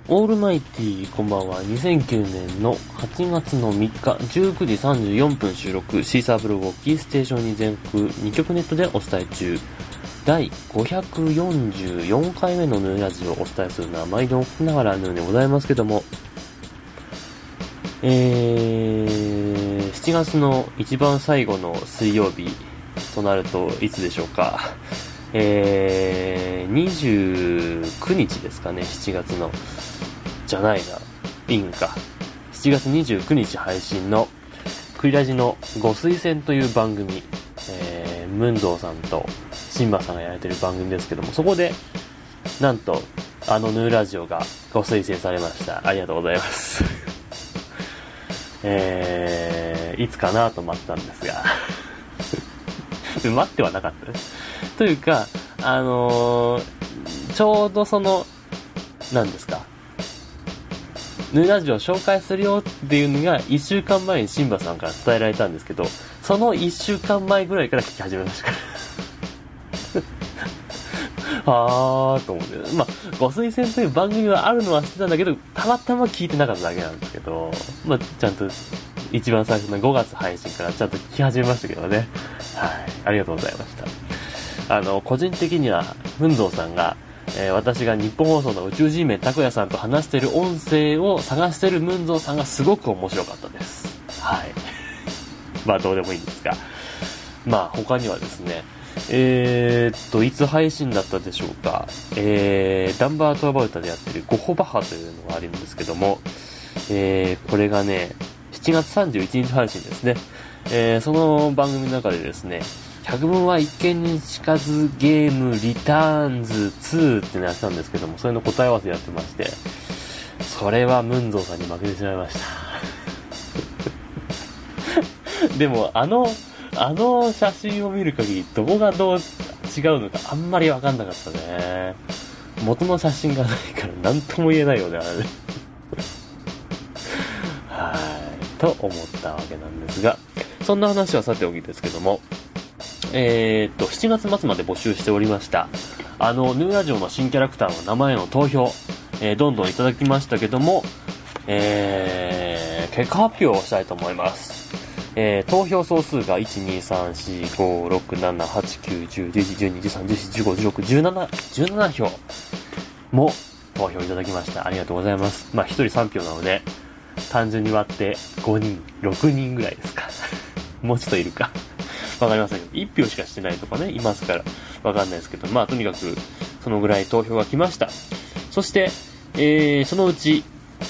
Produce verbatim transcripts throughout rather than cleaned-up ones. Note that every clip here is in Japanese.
オールマイティーこんばんは。にせんきゅうねんのはちがつのみっかじゅうくじさんじゅうよんぷん収録、シーサーブログをキーステーションに全国にきょくネットでお伝え中、だいごひゃくよんじゅうよんかいめのヌーラジオをお伝えするのは毎度ながらヌーでございますけども、えー、しちがつの一番最後の水曜日となるといつでしょうか。えー、にじゅうくにちですかね。しちがつのじゃないな、いいんか。しちがつにじゅうくにち配信のクリラジのご推薦という番組、えー、ムンゾーさんとシンバさんがやられてる番組ですけども、そこでなんとあのヌーラジオがご推薦されました。ありがとうございますえー、いつかなと待ったんですが待ってはなかったですというか、あのー、ちょうどその何ですか、ヌーラジオを紹介するよっていうのがいっしゅうかんまえにシンバさんから伝えられたんですけど、そのいっしゅうかんまえぐらいから聞き始めましたからはーと思って、まあご推薦という番組はあるのは知ってたんだけど、たまたま聞いてなかっただけなんですけど、まあちゃんと一番最初のごがつ配信からちゃんと聞き始めましたけどね。はい、ありがとうございました。あの個人的にはフンゾーさんが、えー、私が日本放送の宇宙人名拓也さんと話している音声を探しているムンゾーさんがすごく面白かったです。はいまあどうでもいいんですが、まあ他にはですね、えーっといつ配信だったでしょうか。えー、ダンバートアバウタでやってるゴホバハというのがあるんですけども、えー、これがねしちがつさんじゅういちにち配信ですね。えー、その番組の中でですね、百聞は一見にしかずゲームリターンズツーってのやったんですけども、それの答え合わせやってまして、それはムンゾーさんに負けてしまいましたでもあのあの写真を見る限りどこがどう違うのかあんまり分かんなかったね。元の写真がないから何とも言えないよね、あれはいと思ったわけなんですが、そんな話はさておきですけども、えー、っとしちがつ末まで募集しておりましたあのヌーラジオの新キャラクターの名前の投票、えー、どんどんいただきましたけども、えー、結果発表をしたいと思います。えー、投票総数がいち、に、さん、し、ご、ろく、なな、はち、きゅう、じゅう、じゅういち、じゅうに、じゅうさん、じゅうよん、じゅうご、じゅうろく、じゅうなな、じゅうななひょうも投票いただきました。ありがとうございます。まあひとりさんひょうなので単純に割ってごにん、ろくにんぐらいですかもうちょっといるかわかりませんけど、いちひょうしかしてないとかねいますからわかんないですけど、まあとにかくそのぐらい投票が来ました。そして、えー、そのうち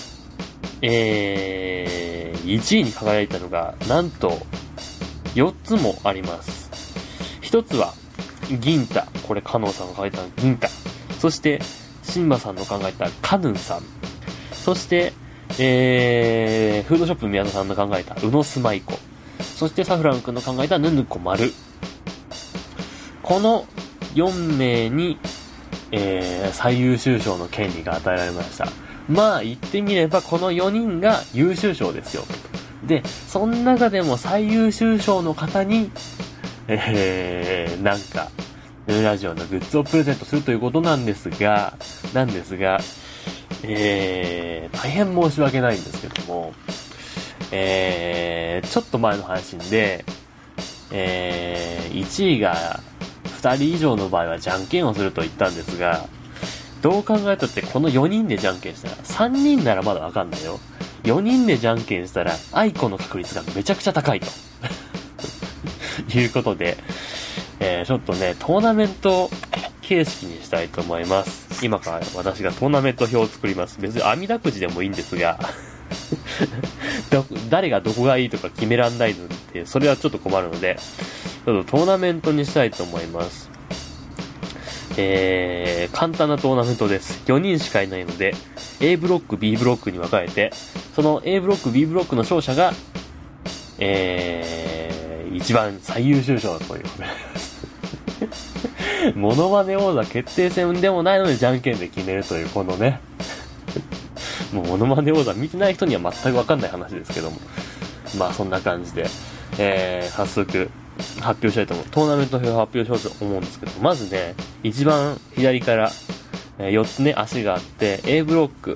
えー、いちいに輝いたのがなんとよっつもあります。ひとつは銀太、これカノンさんが書いた銀太、そしてシンバさんの考えたカヌンさん、そしてえー、フードショップ宮田さんの考えたウノスマイコ、そしてサフラン君の考えたヌヌコマル、このよんめいに、えー、最優秀賞の権利が与えられました。まあ言ってみればこのよにんが優秀賞ですよ。でその中でも最優秀賞の方にえー、なんかヌーラジオのグッズをプレゼントするということなんですがなんですがえー、大変申し訳ないんですけども、えー、ちょっと前の配信で、えー、いちいがふたり以上の場合はじゃんけんをすると言ったんですが、どう考えたってこのよにんでじゃんけんしたら、さんにんならまだわかんないよ、よにんでじゃんけんしたらアイコの確率がめちゃくちゃ高いということで、えー、ちょっとねトーナメント形式にしたいと思います。今から私がトーナメント表を作ります。別に網だくじでもいいんですが誰がどこがいいとか決めらんないのでそれはちょっと困るので、ちょっとトーナメントにしたいと思います。えー、簡単なトーナメントです。よにんしかいないので A ブロック B ブロックに分かれて、その A ブロック B ブロックの勝者がえー、一番最優秀賞というモノマネ王座決定戦でもないのでじゃんけんで決めるというこのねもうモノマネ王座見てない人には全く分かんない話ですけども、まあそんな感じで、えー、早速発表したいと思う。トーナメント表を発表しようと思うんですけど、まずね一番左からよっつね足があって A ブロック、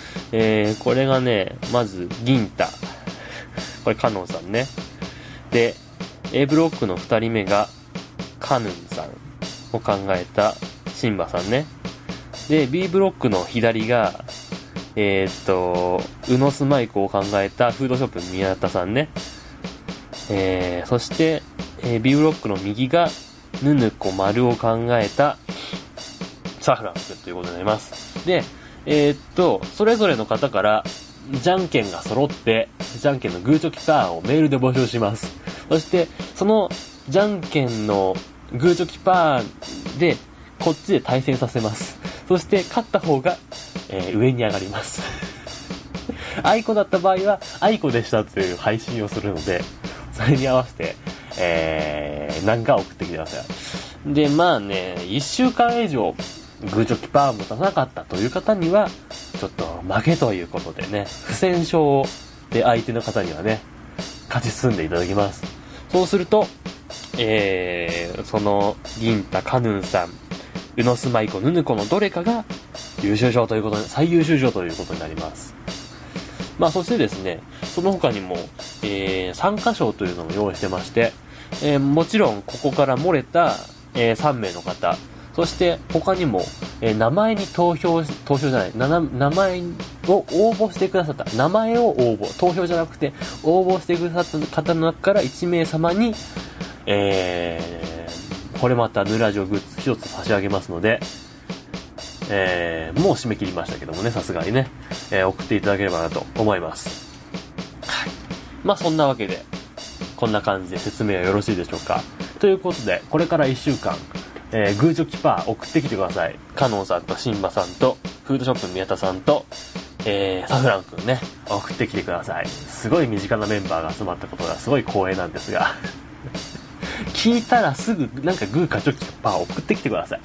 えー、これがね、まず銀太、これカノンさんね。で A ブロックのふたりめがカヌンさんを考えたシンバさんね。で B ブロックの左がえー、っとウノスマイコを考えたフードショップ宮田さんね。えー、そして、えー、B ブロックの右がヌヌコ丸を考えたサフラン君ということになります。でえー、っとそれぞれの方からじゃんけんが揃ってじゃんけんのグーチョキパーをメールで募集します。そしてそのじゃんけんのグーチョキパーでこっちで対戦させます。そして勝った方が、えー、上に上がりますアイコだった場合はアイコでしたという配信をするので、それに合わせて、えー、何か送ってきてください。でまあね、いっしゅうかん以上グーチョキパーも出さなかったという方にはちょっと負けということでね、不戦勝で相手の方にはね勝ち進んでいただきます。そうすると、えー、その銀太カヌンさんウノスマイコヌヌコのどれかが優秀賞ということで、最優秀賞ということになります。まあそしてですね、その他にも、えー、参加賞というのも用意してまして、えー、もちろんここから漏れた、えー、さんめいの方、そして他にも、えー、名前に投票投票じゃないな名前を応募してくださった名前を応募投票じゃなくて応募してくださった方の中からいちめい様に、えー、これまたヌラジオグッズひとつ差し上げますので、えー、もう締め切りましたけどもね、さすがにね、えー、送っていただければなと思います。はい。まあそんなわけでこんな感じで説明はよろしいでしょうか。ということでこれからいっしゅうかん、えー、グーチョキパー送ってきてください。カノンさんとシンバさんとフードショップ宮田さんと、えー、サフランくんね、送ってきてください。すごい身近なメンバーが集まったことがすごい光栄なんですが聞いたらすぐなんかグーかチョキパー送ってきてください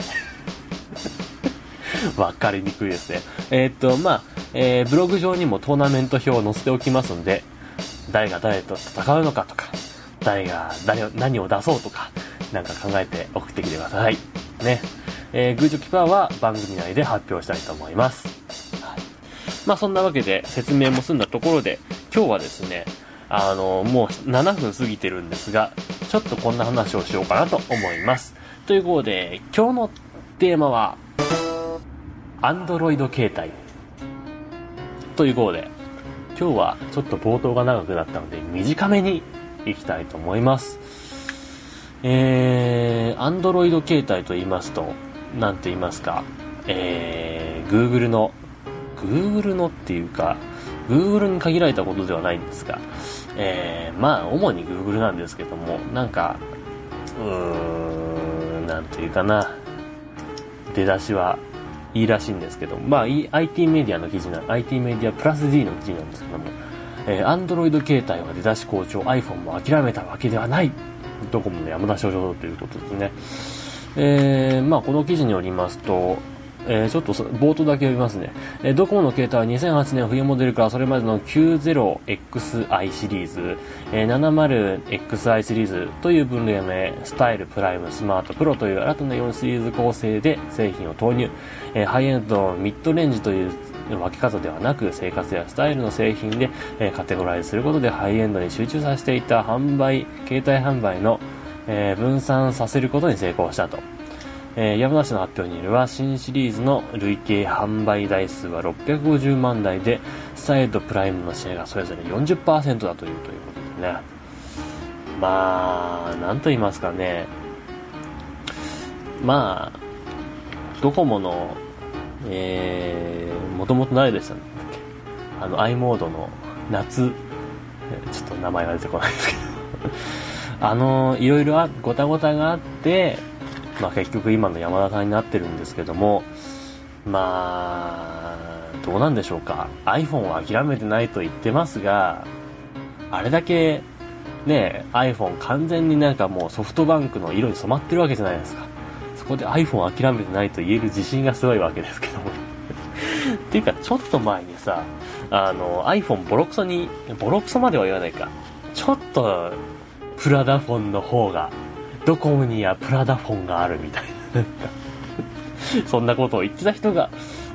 わかりにくいですね。えー、っとまあ、えー、ブログ上にもトーナメント表を載せておきますので、誰が誰と戦うのかとか、誰が誰を何を出そうとかなんか考えて送ってきてくださいね。えー、グーチョキパーは番組内で発表したいと思います。はい、まあそんなわけで説明も済んだところで、今日はですね、あのー、もうななふん過ぎてるんですが、ちょっとこんな話をしようかなと思います。ということで今日のテーマはAndroid 携帯ということで、今日はちょっと冒頭が長くなったので短めにいきたいと思います。えー、Android 携帯と言いますと、なんて言いますか、えー、Google の Google のっていうか Google に限られたことではないんですが、えー、まあ主に Google なんですけども、なんかうーんなんていうかな、出だしはいいらしいんですけど、まあ アイティー メディアの記事な アイティー メディアプラス D の記事なんですけども、えー、Android 携帯は出だし好調、 iPhone も諦めたわけではない、ドコモの山田所長ということですね。えー、まあこの記事によりますと、えー、ちょっと冒頭だけ読みますね。えー、ドコモの携帯はにせんはちねん冬モデルからそれまでの きゅうじゅうエックスアイ シリーズ、えー、ななじゅうエックスアイ シリーズという分類名、スタイル、プライム、スマート、プロという新たなよんシリーズ構成で製品を投入。えー、ハイエンド、ミッドレンジという分け方ではなく、生活やスタイルの製品で、えー、カテゴライズすることでハイエンドに集中させていた販売、携帯販売の、えー、分散させることに成功したと。えー、山梨の発表によれば新シリーズの累計販売台数はろっぴゃくごじゅうまんだいで、スタイルとプライムのシェアがそれぞれ よんじゅっパーセント だというということでね。まあなんと言いますかね、まあドコモのえー、もともと誰でしたんだっけ、あの i モードの夏、ちょっと名前が出てこないですけどあのいろいろあごたごたがあって、まあ結局今の山田さんになってるんですけども、まあどうなんでしょうか。 iPhone は諦めてないと言ってますが、あれだけね iPhone 完全になんかもうソフトバンクの色に染まってるわけじゃないですか。そこで iPhone を諦めてないと言える自信がすごいわけですけどもっていうかちょっと前にさ、あの iPhone ボロクソにボロクソまでは言わないか、ちょっとプラダフォンの方がドコモにはプラダフォンがあるみたいなそんなことを言ってた人が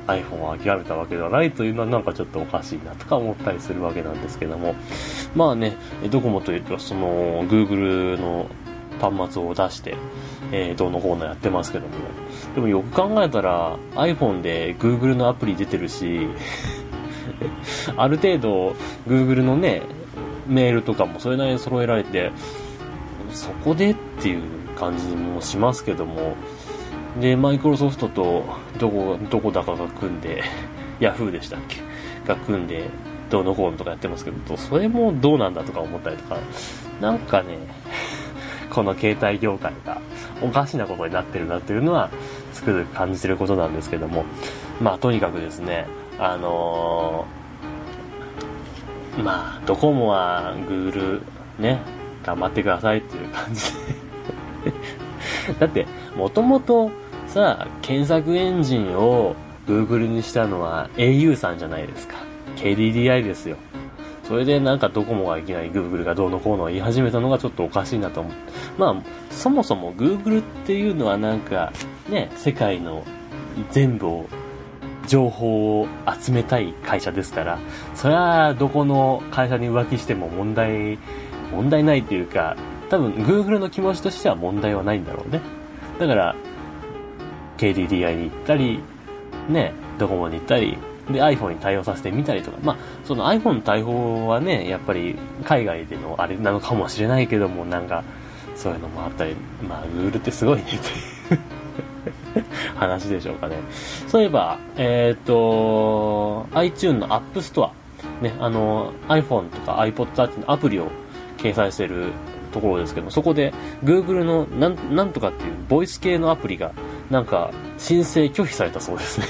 iPhone を諦めたわけではないというのはなんかちょっとおかしいなとか思ったりするわけなんですけども、まあね、ドコモというとその Google の端末を出して、えー、どうのこうのやってますけども、でもよく考えたら iPhone で Google のアプリ出てるしある程度 Google のねメールとかもそれなりに揃えられて、そこでっていう感じもしますけども、でマイクロソフトとどこどこだかが組んでヤフーでしたっけが組んでどうのこうのとかやってますけど、それもどうなんだとか思ったりとか、なんかねこの携帯業界がおかしなことになってるなというのはつくづく感じてることなんですけども、まあとにかくですね、あのー、まあドコモは Google ね頑張ってくださいっていう感じでだってもともとさ、検索エンジンを Google にしたのは エーユー さんじゃないですか。 ケーディーディーアイ ですよ。それでなんかドコモがいきなり Google がどうのこうの言い始めたのがちょっとおかしいなと思う。まあそもそも Google っていうのはなんかね、世界の全部を情報を集めたい会社ですから、それはどこの会社に浮気しても問題問題ないっていうか、多分 Google の気持ちとしては問題はないんだろうね。だから ケーディーディーアイ に行ったりね、ドコモに行ったりで iPhone に対応させてみたりとか、まあその iPhone の対応はね、やっぱり海外でのあれなのかもしれないけども、なんかそういうのもあったり、まあ Google ってすごいねという話でしょうかね。そういえばえっ、ー、と iTunes の App Store ね、あの iPhone とか iPod Touch のアプリを掲載してるところですけど、そこで Google のなん、なんとかっていうボイス系のアプリがなんか申請拒否されたそうですね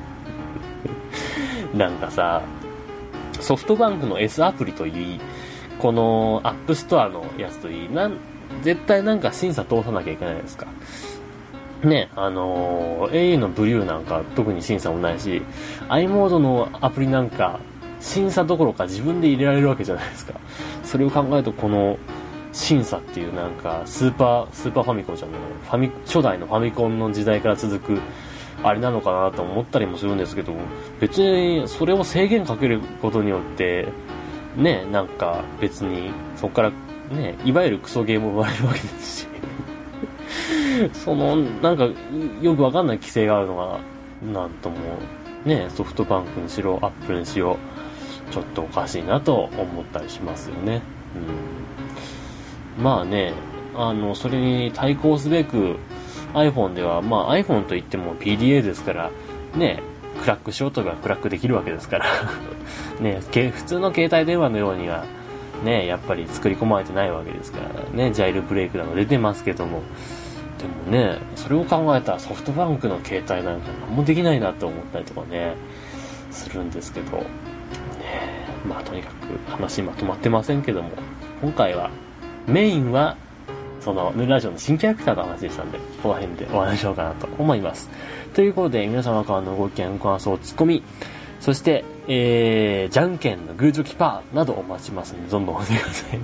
なんかさ、ソフトバンクの S アプリといい、このアップストアのやつといい、なん絶対なんか審査通さなきゃいけないですかね。あのー、エーユー のブリューなんか特に審査もないし、 i モードのアプリなんか審査どころか自分で入れられるわけじゃないですか。それを考えるとこの審査っていうなんかスーパースーパーファミコンじゃないファミ初代のファミコンの時代から続くあれなのかなと思ったりもするんですけど、別にそれを制限かけることによってね、なんか別にそこからね、いわゆるクソゲームも生まれるわけですしそのなんかよくわかんない規制があるのがなんともね、ソフトバンクにしろアップルにしろちょっとおかしいなと思ったりしますよね。うん、まあね、あのそれに対抗すべく iPhone では、まあ iPhone といっても ピーディーエー ですからね、クラックしようとがクラックできるわけですからね、普通の携帯電話のようにはね、やっぱり作り込まれてないわけですからね、ジャイルブレイクなど出てますけども、でもね、それを考えたらソフトバンクの携帯なんか何もできないなと思ったりとかねするんですけどね。まあとにかく話まとまってませんけども、今回はメインはそのヌーラジオの新キャラクターの話でしたんで、この辺でお話ししようかなと思います。ということで皆様からのご意見ご感想ツッコミ、そしてえー、じゃんけんのグーチョキパーなどお待ちしますので、どんどんお寄せくださ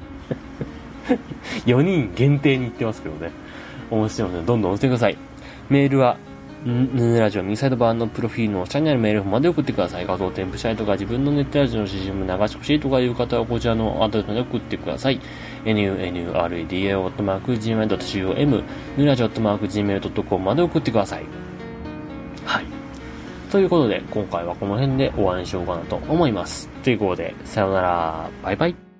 いよにん限定に言ってますけどね、お待ちしてますのでどんどんお寄せください。メールはヌーラジオ右サイドバーのプロフィールの下にあるメールまで送ってください。画像添付したいとか自分のネットラジオの シージーエム 流してほしいとかいう方はこちらのアドレスまで送ってください。エヌユーエヌユーアールイーディーエーアットマークジーメールドットコム ヌーラジオアットマークジーメールドットコム まで送ってください。はい。ということで今回はこの辺で終わりにしようかなと思います。ということでさようなら、バイバイ。